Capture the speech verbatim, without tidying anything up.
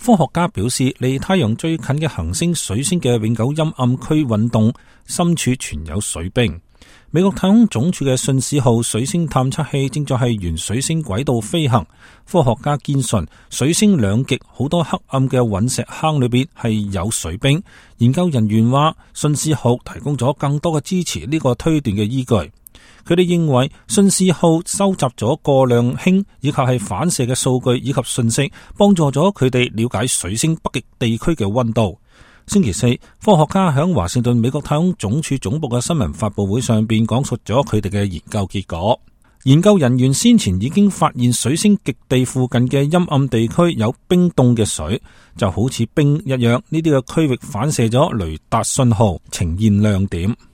科學家表示，離太陽最近嘅行星水星嘅永久陰暗區運動深處存有水冰。美國太空總署嘅信使號水星探測器正在係沿水星軌道飛行。科學家堅信水星兩極好多黑暗嘅隕石坑裏邊係有水冰。研究人員話，信使號提供咗更多嘅支持呢個推斷嘅依據。佢哋認為信使號收集咗過量氫以及係反射嘅數據以及信息，幫助咗佢哋了解水星北極地區嘅溫度。星期四，科學家喺華盛頓美國太空總署總部嘅新聞發佈會上邊講述咗佢哋嘅研究結果。研究人員先前已經發現水星極地附近嘅陰暗地區有冰凍嘅水，就好似冰一樣。呢啲嘅區域反射咗雷達信號，呈現亮點。